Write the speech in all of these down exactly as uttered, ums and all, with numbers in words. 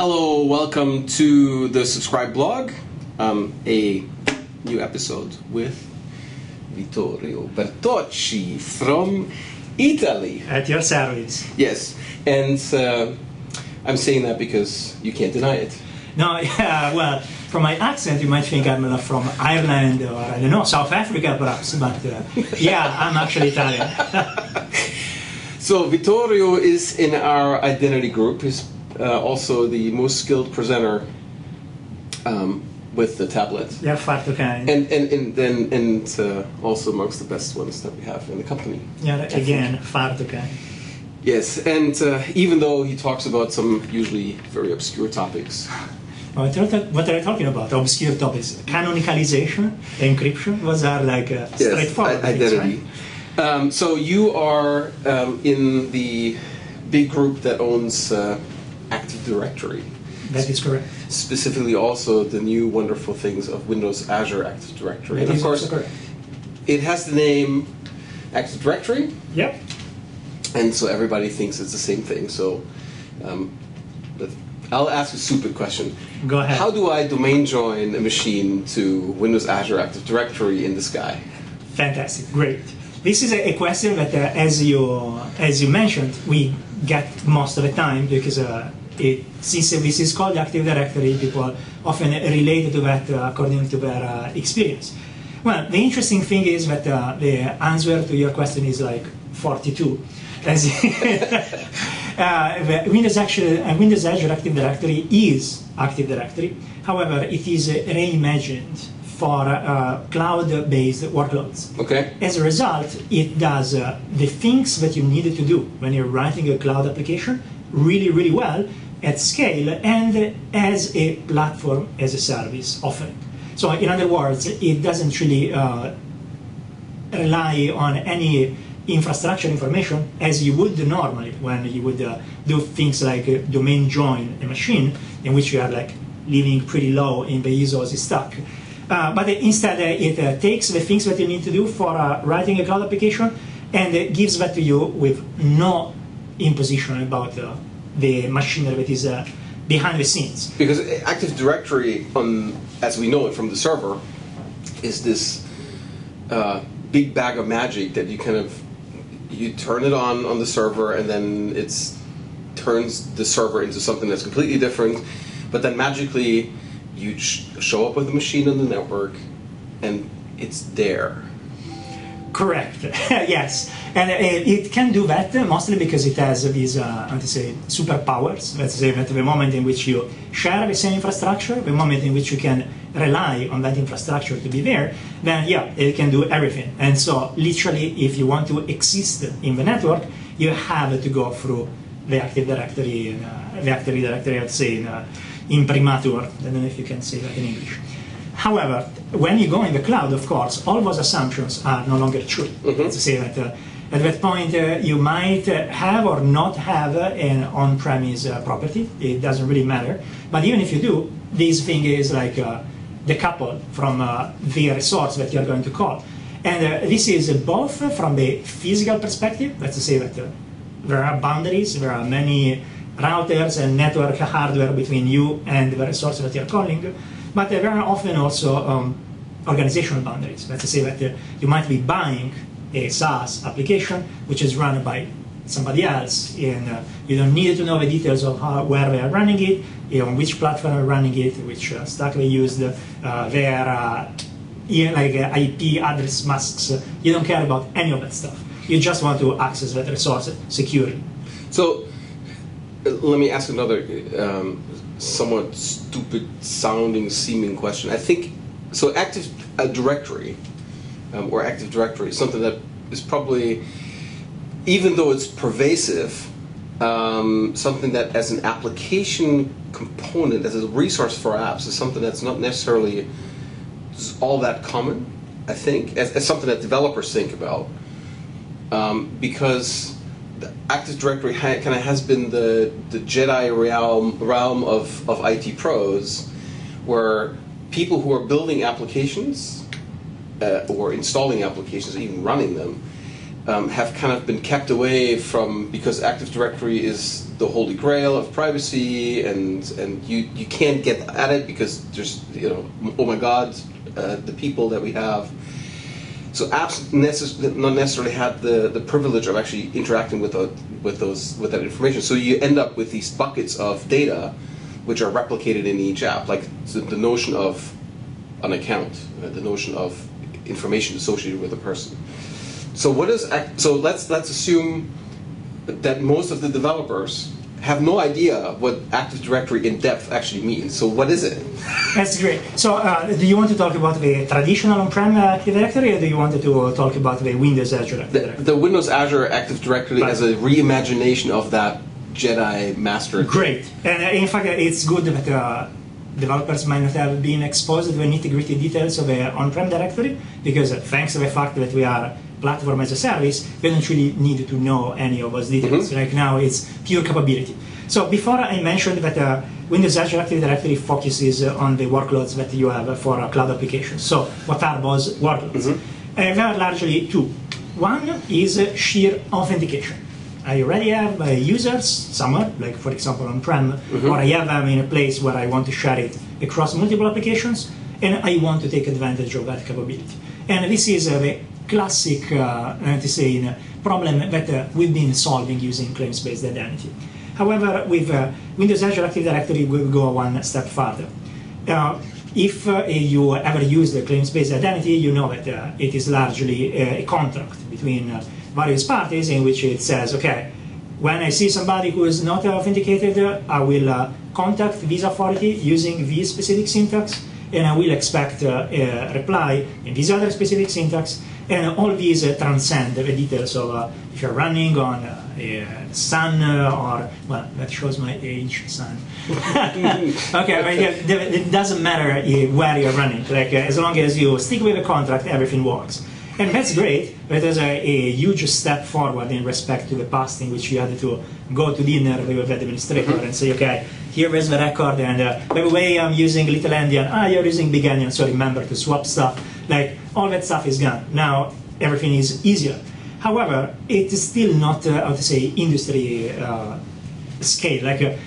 Hello, welcome to the Subscribe blog, um, a new episode with Vittorio Bertocci from Italy. At your service. Yes, and uh, I'm saying that because you can't deny it. No, yeah, well, from my accent you might think I'm uh, from Ireland or, I don't know, South Africa perhaps, but uh, yeah, I'm actually Italian. So Vittorio is in our identity group. He's uh, also the most skilled presenter um, with the tablet. Yeah, fatto kind. And and and and, and uh, also amongst the best ones that we have in the company. Yeah, again, fatto kind. Yes, and uh, even though he talks about some usually very obscure topics. What are, what are you talking about? Obscure topics. Canonicalization, encryption, those are like uh, yes, straightforward I- identity. things, right? Um, so you are um, in the big group that owns uh, Active Directory. That is correct. Specifically also the new wonderful things of Windows Azure Active Directory. That And of is course, also correct. it has the name Active Directory, Yep. and so everybody thinks it's the same thing. So um, but I'll ask a stupid question. Go ahead. How do I domain join a machine to Windows Azure Active Directory in the sky? Fantastic, great. This is a, a question that, uh, as you as you mentioned, we get most of the time because uh, it, since this is called Active Directory, people often relate to that uh, according to their uh, experience. Well, the interesting thing is that uh, the answer to your question is like forty-two. As uh, the Windows, actually, uh, Windows Azure Active Directory is Active Directory. However, it is uh, reimagined for uh, cloud-based workloads. Okay. As a result, it does uh, the things that you needed to do when you're writing a cloud application really, really well at scale and as a platform as a service offering. So in other words, it doesn't really uh, rely on any infrastructure information as you would normally when you would uh, do things like uh, domain join a machine in which you are like living pretty low in the I S O stack. Uh, but instead, uh, it uh, takes the things that you need to do for uh, writing a cloud application and uh, gives that to you with no imposition about uh, the machinery that is uh, behind the scenes. Because Active Directory, on, as we know it from the server, is this uh, big bag of magic that you kind of you turn it on on the server, and then it turns the server into something that's completely different. But then magically, you sh show up with a machine on the network, and it's there. Correct. Yes, and uh, it can do that uh, mostly because it has these, uh, how to say, superpowers. Let's say that the moment in which you share the same infrastructure, the moment in which you can rely on that infrastructure to be there, then yeah, it can do everything. And so, literally, if you want to exist in the network, you have to go through the Active Directory, uh, the Active Directory, I'd say, in, uh, imprimatur. I don't know if you can say that in English. However, when you go in the cloud, of course, all those assumptions are no longer true. Mm-hmm. To say that uh, at that point uh, you might uh, have or not have uh, an on-premise uh, property. It doesn't really matter. But even if you do, this thing is like uh, decoupled from uh, the resource that you're going to call. And uh, this is uh, both from the physical perspective. Let's say that uh, there are boundaries, there are many routers and network hardware between you and the resource that you're calling. But there are often also um, organizational boundaries. Let's say that uh, you might be buying a SaaS application which is run by somebody else, and uh, you don't need to know the details of how, where they are running it, you know, on which platform they're running it, which uh, stack they used, uh, their uh, like uh, I P address masks. You don't care about any of that stuff. You just want to access that resource securely. So uh, let me ask another um, somewhat stupid sounding seeming question. I think so Active uh, Directory um, or Active Directory is something that is probably, even though it's pervasive, um, something that as an application component, as a resource for apps, is something that's not necessarily all that common, I think, as, as something that developers think about. Um, because the Active Directory ha kind of has been the, the Jedi realm, realm of, of I T pros, where people who are building applications uh, or installing applications, even running them, um, have kind of been kept away from, because Active Directory is the holy grail of privacy, and and you you can't get at it because there's, you know, oh my God, uh, the people that we have. So apps necess- not necessarily had the, the privilege of actually interacting with the, with those with that information. So you end up with these buckets of data, which are replicated in each app, like the, the notion of an account, uh, the notion of information associated with a person. So what is act- so let's let's assume that most of the developers have no idea what Active Directory in depth actually means. So what is it? That's great. So uh, do you want to talk about the traditional on-prem Active Directory, or do you want to talk about the Windows Azure Active The, Directory? the Windows Azure Active Directory Right. as a reimagination of that Jedi Master. Great. And uh, in fact, uh, it's good that uh, developers might not have been exposed to the nitty-gritty details of the on-prem directory, because uh, thanks to the fact that we are platform as a service, we don't really need to know any of those details. Mm-hmm. Right now, it's pure capability. So before I mentioned that uh, Windows Azure Active Directory focuses uh, on the workloads that you have uh, for uh, cloud applications. So what are those workloads? Mm-hmm. uh, there are largely two. One is uh, sheer authentication. I already have uh, users somewhere, like for example on-prem, mm-hmm. or I have them in a place where I want to share it across multiple applications, and I want to take advantage of that capability. And this is uh, the classic, uh, to say, uh, problem that uh, we've been solving using claims-based identity. However, with uh, Windows Azure Active Directory, we'll go one step further. Uh, if uh, you ever use the claims-based identity, you know that uh, it is largely uh, a contract between uh, various parties in which it says, okay, when I see somebody who is not authenticated, uh, I will uh, contact this authority using this specific syntax, and I will expect uh, a reply in this other specific syntax. And all these uh, transcend the details of uh, if you're running on uh, uh, Sun uh, or, well, that shows my age, Sun. Okay, I mean, it doesn't matter uh, where you're running. Like, uh, as long as you stick with the contract, everything works. And that's great, but there's a, a huge step forward in respect to the past, in which you had to go to dinner with the administrator mm-hmm. and say, okay, here is the record, and uh, by the way, I'm using Little Endian, ah, you're using Big Endian, so remember to swap stuff. Like, all that stuff is gone. Now, everything is easier. However, it is still not, uh, how to say, industry uh, scale. Like, uh,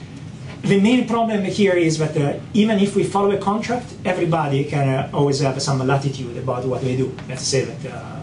the main problem here is that uh, even if we follow a contract, everybody can uh, always have some latitude about what they do. Let's say that uh,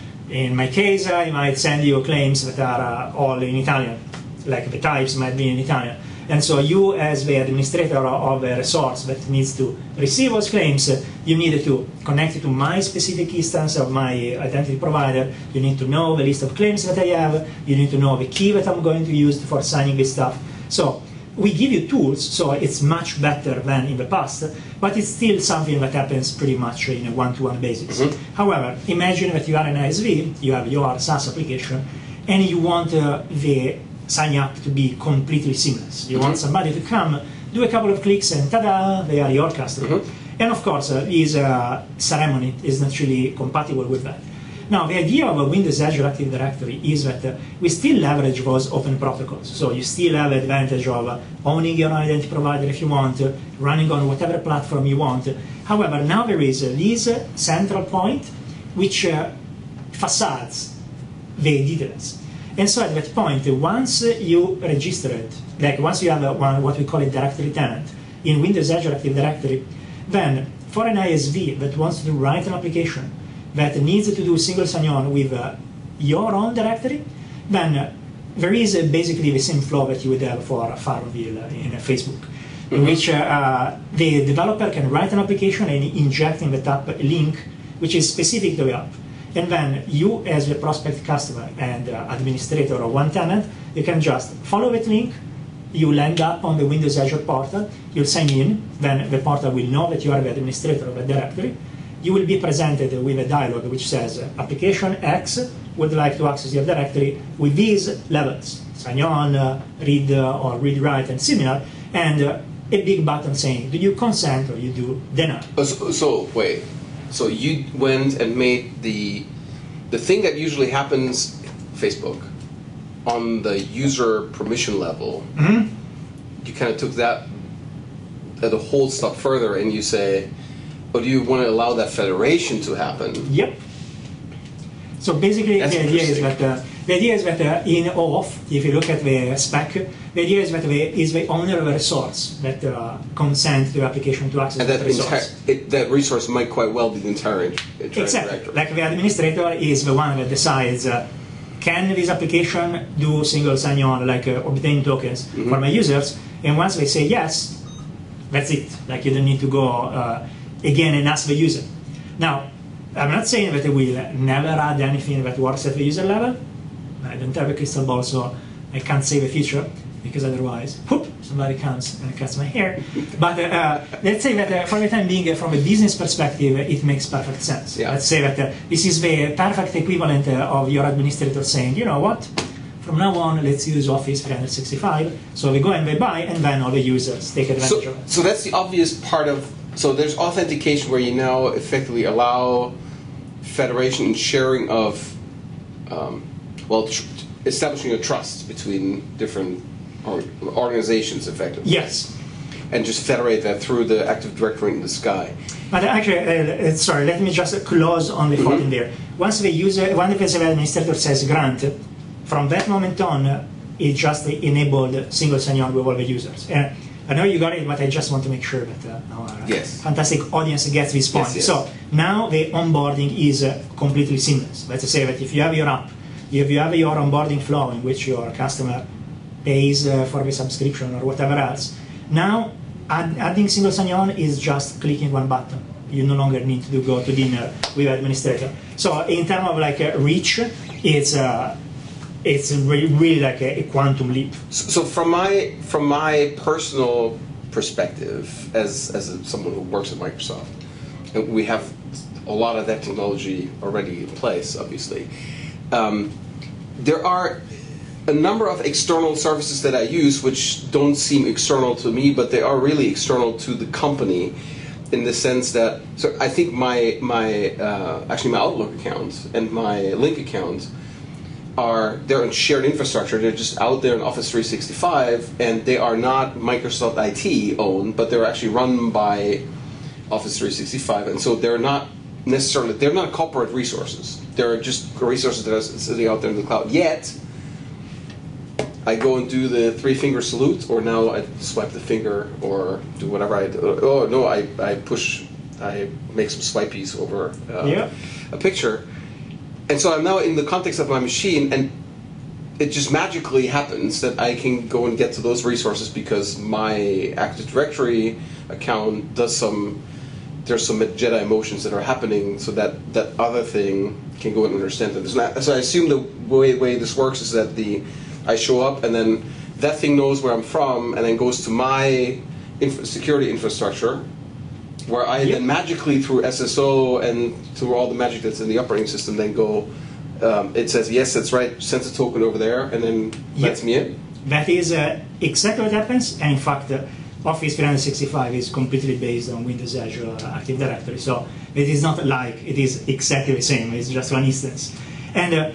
in my case, I might send you claims that are uh, all in Italian, like the types might be in Italian. And so you, as the administrator of a resource that needs to receive those claims, uh, you need to connect it to my specific instance of my identity provider. You need to know the list of claims that I have. You need to know the key that I'm going to use for signing this stuff. So we give you tools, so it's much better than in the past, but it's still something that happens pretty much in a one-to-one basis. Mm-hmm. However, imagine that you are an I S V, you have your SaaS application, and you want uh, the sign up to be completely seamless. You mm-hmm. want somebody to come, do a couple of clicks, and ta-da, they are your customer. Mm-hmm. And of course, uh, this uh, ceremony is not really compatible with that. Now, the idea of a Windows Azure Active Directory is that uh, we still leverage those open protocols. So you still have the advantage of uh, owning your own identity provider if you want, uh, running on whatever platform you want. However, now there is uh, this uh, central point which uh, facades the details. And so at that point, uh, once uh, you register it, like once you have a, one, what we call a directory tenant in Windows Azure Active Directory, then for an I S V that wants to write an application that needs to do single sign-on with uh, your own directory, then uh, there is uh, basically the same flow that you would have for uh, Farmville uh, in uh, Facebook, mm-hmm. in which uh, uh, the developer can write an application and inject in the top a link which is specific to the app. And then you, as the prospect customer and uh, administrator of one tenant, you can just follow that link, you will end up on the Windows Azure portal, you'll sign in, then the portal will know that you are the administrator of the directory. You will be presented with a dialog which says, uh, application X would like to access your directory with these levels, sign on, uh, read uh, or read write and similar, and uh, a big button saying, do you consent or you do deny? So, so wait, so you went and made the, the thing that usually happens, Facebook, on the user permission level, mm-hmm. you kind of took that at a whole step further and you say, or do you want to allow that federation to happen? Yep. So basically, That's the idea is that uh, the idea is that uh, in OAuth, if you look at the spec, the idea is that the, is the owner of a resource that uh, consent to the application to access And that, that resource. entire, it, that resource might quite well be the entire, entire Exactly. directory. Like the administrator is the one that decides, uh, can this application do single sign-on, like uh, obtain tokens mm-hmm. for my users? And once they say yes, that's it. Like you don't need to go uh, again and ask the user. Now, I'm not saying that it will never add anything that works at the user level. I don't have a crystal ball, so I can't say the future, because otherwise, whoop, somebody comes and cuts my hair. But uh, let's say that uh, for the time being, uh, from a business perspective, it makes perfect sense. Yeah. Let's say that uh, this is the perfect equivalent uh, of your administrator saying, you know what, from now on, let's use Office three sixty-five. So they go and they buy, and then all the users take advantage So, of it. so that's the obvious part of, so there's authentication where you now effectively allow federation and sharing of, um, well, tr establishing a trust between different or organizations, effectively. Yes. And just federate that through the Active Directory in the sky. But actually, uh, uh, sorry, let me just close on the thought Mm-hmm. in there. Once the user, once the administrator says grant, from that moment on, uh, it just enabled single sign-on with all the users. And I know you got it, but I just want to make sure that uh, our Yes. fantastic audience gets this point. Yes, yes. So now the onboarding is uh, completely seamless. Let's say that if you have your app, if you have your onboarding flow in which your customer pays uh, for the subscription or whatever else, now add, adding single sign-on is just clicking one button. You no longer need to go to dinner with administrator. So in terms of like uh, reach, it's uh, it's really, really like a, a quantum leap. So, so from my from my personal perspective, as as a, someone who works at Microsoft, and we have a lot of that technology already in place, obviously. Um, there are a number of external services that I use which don't seem external to me, but they are really external to the company, in the sense that, so I think my my uh, actually my Outlook account and my Lync account are, they're in shared infrastructure. They're just out there in Office three sixty-five, and they are not Microsoft I T owned, but they're actually run by Office three sixty-five, and so they're not necessarily, they're not corporate resources. They're just resources that are sitting out there in the cloud. Yet, I go and do the three finger salute, or now I swipe the finger, or do whatever I do. Oh no, I, I push, I make some swipies over uh, Yeah. a picture. And so I'm now in the context of my machine, and it just magically happens that I can go and get to those resources because my Active Directory account does some, there's some Jedi motions that are happening, so that that other thing can go and understand that. So I assume the way, way this works is that the I show up, and then that thing knows where I'm from, and then goes to my inf security infrastructure, where I Yep. then magically, through S S O and through all the magic that's in the operating system, then go, um, it says, yes, that's right, sends a token over there, and then Yep. lets me in. That is uh, exactly what happens, and in fact, uh, Office three sixty-five is completely based on Windows Azure Active Directory, so it is not like it is exactly the same, it's just one instance. And uh,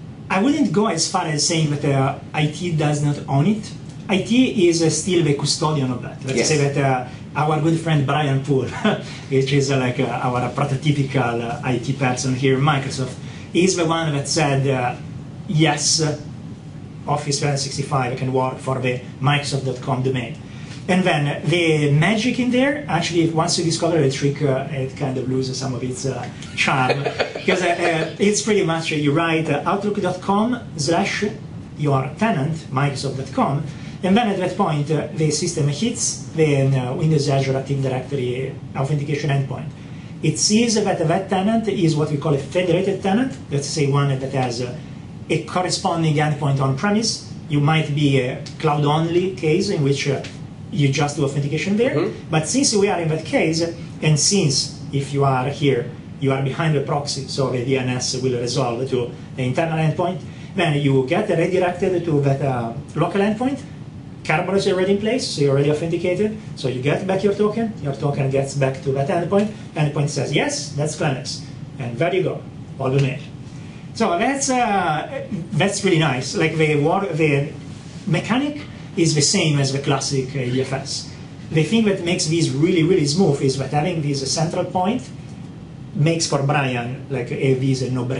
I wouldn't go as far as saying that uh, I T does not own it. I T is uh, still the custodian of that. Let's Yes. say that uh, our good friend Brian Poole, which is uh, like uh, our prototypical uh, I T person here in Microsoft, is the one that said, uh, yes, uh, Office three sixty-five can work for the Microsoft dot com domain. And then the magic in there, actually, once you discover the trick, uh, it kind of loses some of its uh, charm. Because uh, uh, it's pretty much, uh, you write uh, outlook dot com slash your tenant, Microsoft dot com, and then at that point, uh, the system hits the uh, Windows Azure Active Directory authentication endpoint. It sees that that tenant is what we call a federated tenant, let's say one that has uh, a corresponding endpoint on-premise. You might be a cloud-only case in which uh, you just do authentication there. Mm-hmm. But since we are in that case, and since if you are here, you are behind the proxy, so the D N S will resolve to the internal endpoint, then you get redirected to that uh, local endpoint. Kerberos is already in place, so you're already authenticated. So you get back your token, your token gets back to that endpoint, endpoint says, yes, that's Clemex. And there you go, all the mail. So that's, uh, that's really nice. Like the, war, the mechanic is the same as the classic uh, E F S. The thing that makes this really, really smooth is that having this central point makes for Brian like a, this a no-brainer.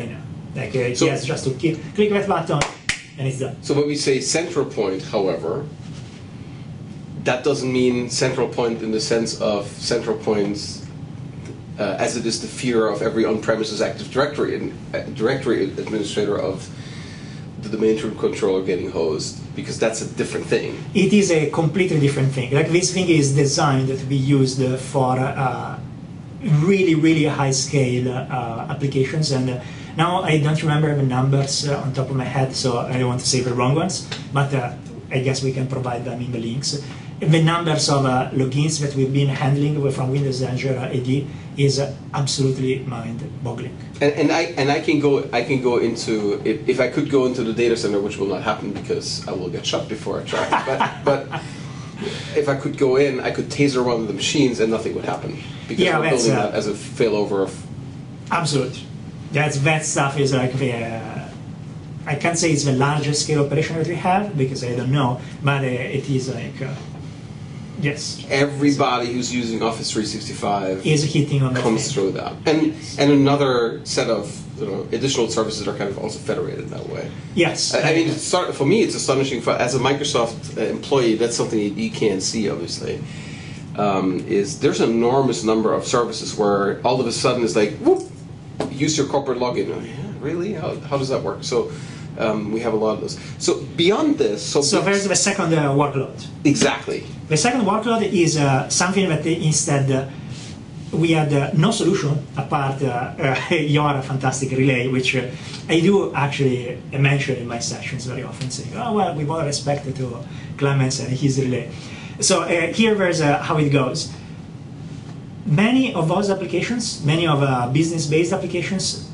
Like uh, So- he has just to keep, click that button, and it's done. So when we say central point, however, that doesn't mean central point in the sense of central points uh, as it is the fear of every on-premises Active Directory and uh, directory administrator of the domain controller getting hosed, because that's a different thing. It is a completely different thing. Like this thing is designed to be used for uh, really, really high-scale uh, applications. And uh, now I don't remember the numbers uh, on top of my head, so I don't want to say the wrong ones. But uh, I guess we can provide them in the links. The numbers of uh, logins that we've been handling from Windows Azure A D is uh, absolutely mind-boggling. And, and I and I can go I can go into if, if I could go into the data center, which will not happen because I will get shot before I try. But but if I could go in, I could taser one of the machines and nothing would happen because Yeah, we're that's, building uh, that as a failover of. Absolutely. That's, that stuff is like the, uh, I can't say it's the largest scale operation that we have because I don't know, but uh, it is like, uh, yes. Everybody who's using Office three sixty-five Is hitting on that comes thing. through that, and and another set of you know, additional services are kind of also federated that way. Yes. I, I mean, it's start, for me, it's astonishing. For, as a Microsoft uh, employee, that's something you, you can't see, obviously. Um, is there's an enormous number of services where all of a sudden it's like, whoop, use your corporate login. Oh, yeah, really? How, how does that work? So um, we have a lot of those. So beyond this, so, So there's the second uh, workload. exactly. The second workload is uh, something that instead uh, we had uh, no solution apart uh, uh, your fantastic relay, which uh, I do actually mention in my sessions very often, saying, oh, well, we want respect to Clemens and his relay. So uh, here there's uh, how it goes. Many of those applications, many of uh, business-based applications,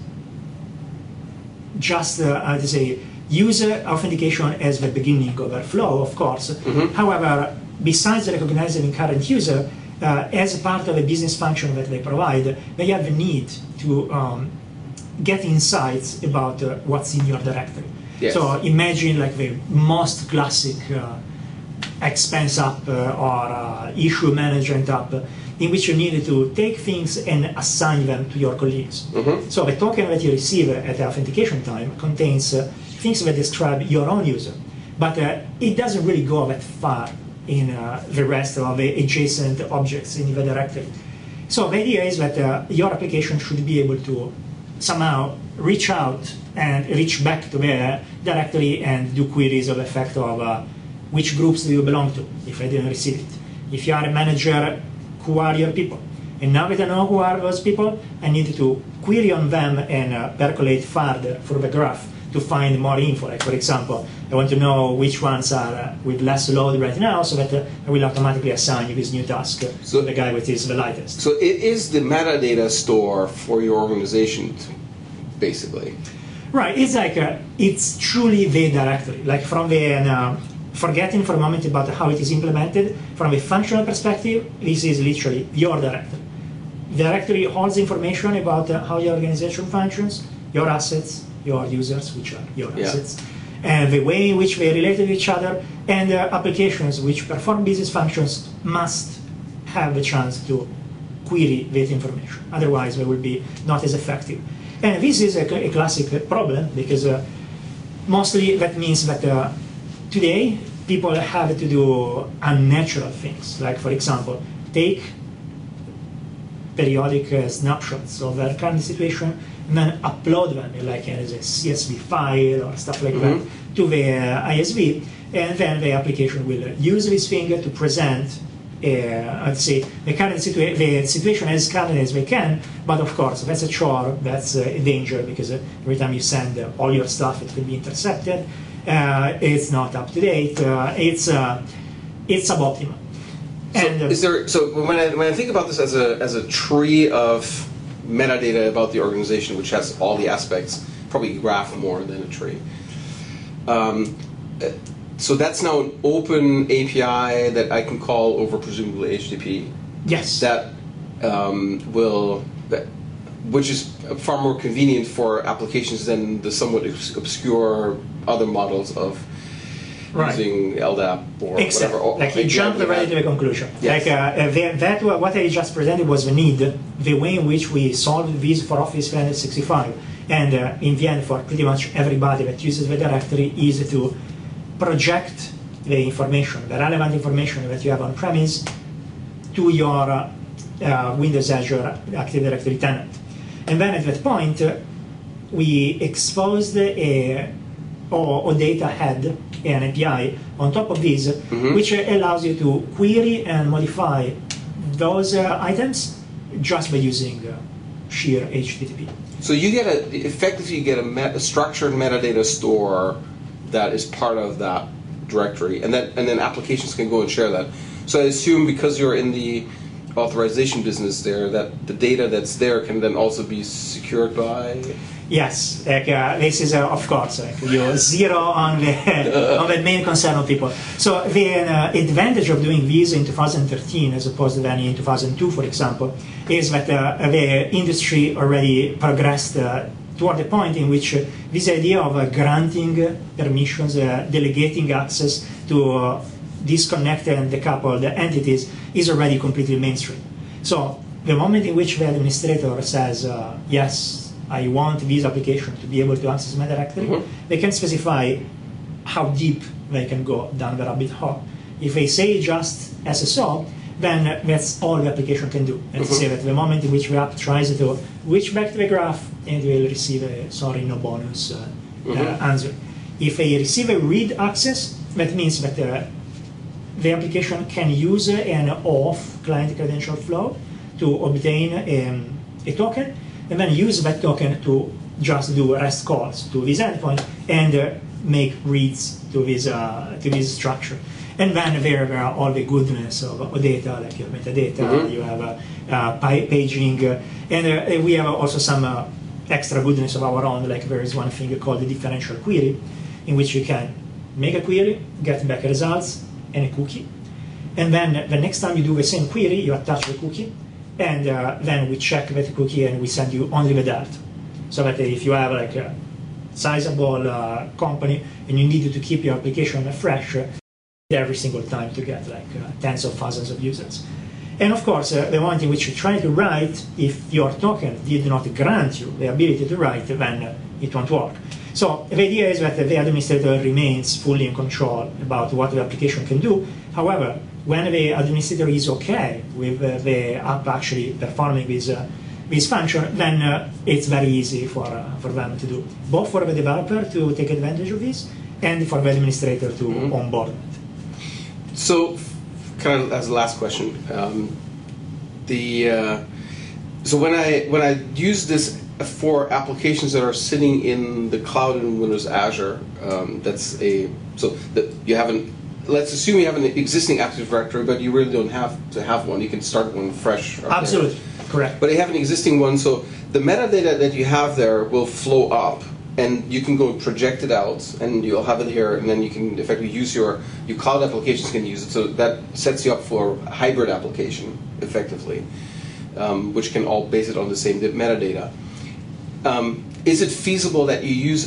just, uh, how to say, user authentication as the beginning of their flow, of course. Mm-hmm. However, besides recognizing the current user, uh, as a part of a business function that they provide, they have the need to um, get insights about uh, what's in your directory. Yes. So imagine like the most classic uh, expense app uh, or uh, issue management app in which you need to take things and assign them to your colleagues. Mm-hmm. So the token that you receive at the authentication time contains uh, things that describe your own user, but uh, it doesn't really go that far in uh, the rest of the adjacent objects in the directory. So the idea is that uh, your application should be able to somehow reach out and reach back to the directory and do queries of the fact of uh, which groups do you belong to, if I didn't receive it. If you are a manager, who are your people? And now that I know who are those people, I need to query on them and uh, percolate further through the graph to find more info. Like, for example, I want to know which ones are uh, with less load right now, so that uh, I will automatically assign you this new task uh, So- to the guy with is the lightest. So it is the metadata store for your organization, basically. Right, it's like, uh, it's truly the directory. Like from the, uh, forgetting for a moment about how it is implemented, from a functional perspective, this is literally your directory. The directory holds information about uh, how your organization functions, your assets, your users, which are your Yeah. assets, and the way in which they relate to each other, and uh, applications which perform business functions must have the chance to query that information. Otherwise, they will be not as effective. And this is a, a classic problem because uh, mostly that means that uh, today people have to do unnatural things, like, for example, take periodic uh, snapshots of their current situation and then upload them like as a C S V file or stuff like Mm-hmm. that to the uh, I S V, and then the application will use this thing to present uh, let's say the current situa- the situation as current as they can, but of course that's a chore, that's a danger, because uh, every time you send uh, all your stuff it can be intercepted, uh, it's not up to date, uh, it's uh, it's suboptimal. So And, uh, is there? So when I when I think about this as a as a tree of metadata about the organization, which has all the aspects, probably graph more than a tree. Um, uh, so that's now an open A P I that I can call over presumably H T T P. yes. That um, will, that, which is far more convenient for applications than the somewhat obs- obscure other models of Right. using L D A P or Exactly. whatever. Like you jumped Yeah, already to the conclusion. Yes. Like uh, uh, the, that wa- what I just presented was the need, the way in which we solved this for Office three sixty-five And uh, in the end, for pretty much everybody that uses the directory, is to project the information, the relevant information that you have on premise, to your uh, uh, Windows Azure Active Directory tenant. And then at that point, uh, we exposed a or, or data head, an A P I on top of this, mm-hmm. which allows you to query and modify those uh, items just by using uh, sheer H T T P. So you get a effectively you get a, met, a structured metadata store that is part of that directory, and then and then applications can go and share that. So I assume because you're in the authorization business there, that the data that's there can then also be secured by. Yes, like, uh, this is uh, of course like, you zero on the on the main concern of people. So the uh, advantage of doing this in two thousand thirteen as opposed to then in two thousand two, for example, is that uh, the industry already progressed uh, toward the point in which uh, this idea of uh, granting permissions, uh, delegating access to uh, disconnected and decoupled entities is already completely mainstream. So the moment in which the administrator says, uh, yes, I want this application to be able to access my directory, mm-hmm. they can specify how deep they can go down the rabbit hole. If they say just S S O, then that's all the application can do. And mm-hmm. say that the moment in which the app tries to switch back to the graph, it will receive a sorry, no bonus uh, mm-hmm. uh, answer. If they receive a read access, that means that uh, the application can use an off client credential flow to obtain um, a token, and then use that token to just do REST calls to this endpoint and uh, make reads to this uh, to this structure. And then there, there are all the goodness of, of data, like your metadata, mm-hmm. you have uh, uh, paging, uh, and uh, we have also some uh, extra goodness of our own. Like there is one thing called the differential query, in which you can make a query, get back results, and a cookie. And then the next time you do the same query, you attach the cookie, and uh, then we check that cookie and we send you only the delta. So that if you have like a sizable uh, company and you need to keep your application fresh uh, every single time to get like uh, tens of thousands of users. And of course, uh, the moment in which you try to write, if your token did not grant you the ability to write, then uh, it won't work. So the idea is that the administrator remains fully in control about what the application can do. However, when the administrator is okay with uh, the app actually performing this, uh, this function, then uh, it's very easy for, uh, for them to do, both for the developer to take advantage of this and for the administrator to mm-hmm. onboard it. So, kind of as a last question, um, the uh, so when I when I use this for applications that are sitting in the cloud in Windows Azure, um, that's a so that you have an let's assume you have an existing Active Directory, but you really don't have to have one. You can start one fresh. Absolutely, correct. But you have an existing one, so the metadata that you have there will flow up, and you can go project it out, and you'll have it here, and then you can effectively use your your cloud applications can use it. So that sets you up for a hybrid application, effectively, um, which can all base it on the same metadata. Um, is it feasible that you use,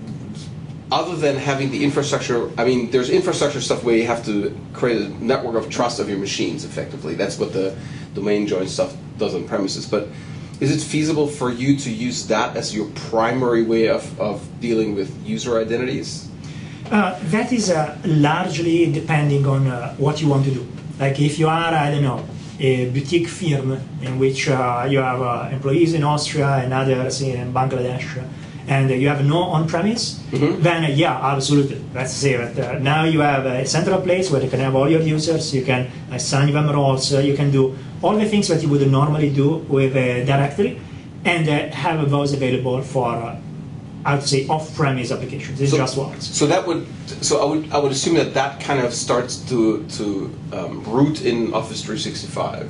other than having the infrastructure, I mean, there's infrastructure stuff where you have to create a network of trust of your machines, effectively. That's what the domain join stuff does on premises. But is it feasible for you to use that as your primary way of, of dealing with user identities? Uh, that is uh, largely depending on uh, what you want to do. Like if you are, I don't know, a boutique firm in which uh, you have uh, employees in Austria and others in Bangladesh, and uh, you have no on-premise, mm-hmm. then uh, yeah, absolutely. Let's say that uh, now you have a central place where you can have all your users, you can assign them roles, uh, you can do all the things that you would normally do with a directory, and uh, have those available for, uh, I would say, off-premise applications. It so, just works. So that would, so I would, I would assume that that kind of starts to to um, root in Office three sixty-five.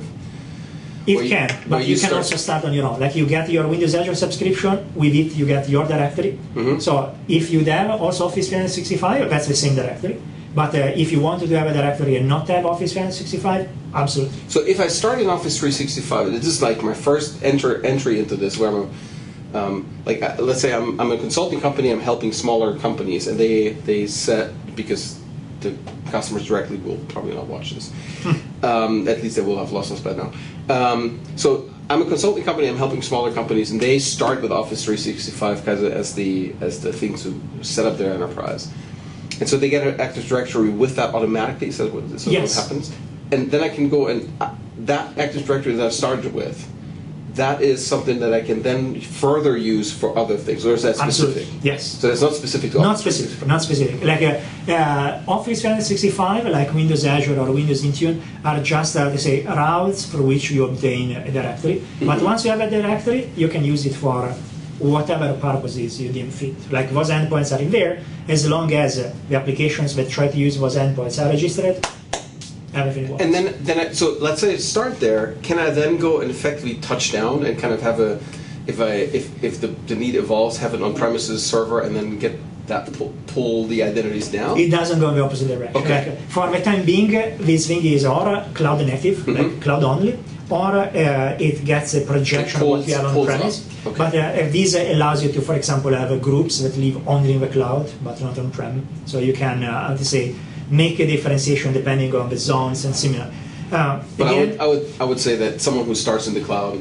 It you, can, but you, you can also start on your own. Like you get your Windows Azure subscription, with it you get your directory. Mm-hmm. So if you have also Office three sixty-five, that's the same directory. But uh, if you wanted to have a directory and not have Office three sixty-five, absolutely. So if I start in Office three sixty-five, this is like my first enter, entry into this, where I'm, um, like, uh, let's say I'm, I'm a consulting company, I'm helping smaller companies, and they, they set, because the customers directly will probably not watch this. um, at least they will have lost us by now. Um, so I'm a consulting company. I'm helping smaller companies, and they start with Office three sixty-five as, as the as the thing to set up their enterprise. And so they get an Active Directory with that automatically. So what, so Yes. what happens, and then I can go and uh, that Active Directory that I've started with, that is something that I can then further use for other things. Or is that specific? Absolutely. Yes. So it's not specific to Not Office. specific, not specific. Like uh, uh, Office three sixty-five, like Windows Azure or Windows Intune, are just, uh, let's say, routes for which you obtain a directory. Mm-hmm. But once you have a directory, you can use it for whatever purposes you deem fit. Like those endpoints are in there, as long as uh, the applications that try to use those endpoints are registered, everything works. And then, then I, so let's say I start there. Can I then go and effectively touch down and kind of have a, if I if, if the, the need evolves, have an on-premises server and then get that pull, pull the identities down? It doesn't go in the opposite direction. Okay. Like, for the time being, this thing is or cloud native, Mm-hmm. like cloud only, or uh, it gets a projection of what you have on pulls premise. up. Okay. But uh, this allows you to, for example, have uh, groups that live only in the cloud, but not on prem. So you can, uh, how to say, make a differentiation depending on the zones and similar. Uh, But I again, would, I would I would say that someone who starts in the cloud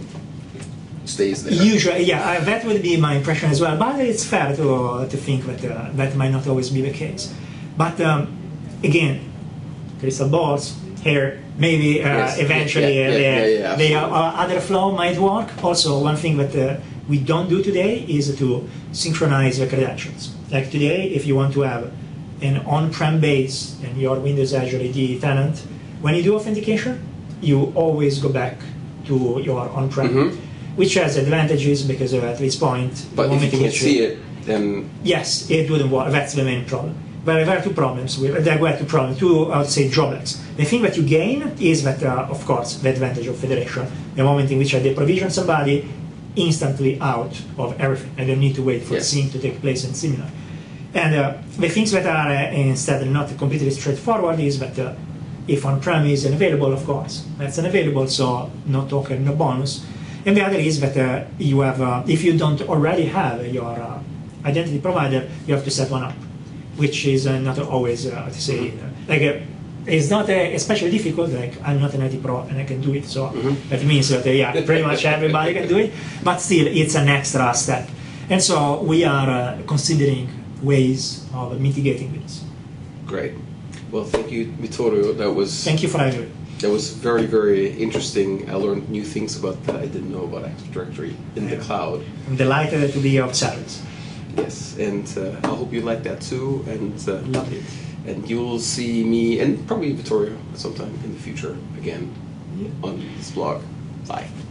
stays there. usually, yeah, uh, that would be my impression as well. But it's fair to uh, to think that uh, that might not always be the case. But um, again, crystal balls here. Maybe uh, Yes. eventually Yeah, yeah, uh, yeah, the, yeah, yeah, the absolutely. uh, other flow might work. Also, one thing that uh, we don't do today is to synchronize the credentials. Like today, if you want to have an on-prem base and your Windows Azure A D tenant, when you do authentication, you always go back to your on-prem, Mhm. which has advantages because uh, at this point, the But if you moment can't which see it, then yes, it wouldn't work. That's the main problem. But there are two problems. With, there were two problems, two, I would say, drawbacks. The thing that you gain is that, uh, of course, the advantage of federation. The moment in which I deprovision somebody, instantly out of everything. I don't need to wait for Yes. sync to take place and similar. And uh, the things that are uh, instead not completely straightforward is that uh, if on-prem is unavailable, of course, that's unavailable, so no token, no bonus. And the other is that uh, you have, uh, if you don't already have your uh, identity provider, you have to set one up, which is uh, not always, uh, to say, uh, like, uh, it's not uh, especially difficult. Like, I'm not an I T pro and I can do it, so Mm-hmm. that means that, uh, yeah, pretty much everybody can do it, but still, it's an extra step. And so we are uh, considering ways of mitigating this. great. Well, thank you, Vittorio. That was Thank you for having me. that was very, very interesting. I learned new things about that I didn't know about Active Directory in the Yeah. cloud. I'm delighted to be of service. Yes, and uh, I hope you like that too. And uh, Love it. and you'll see me and probably Vittorio sometime in the future again Yeah. on this blog. Bye.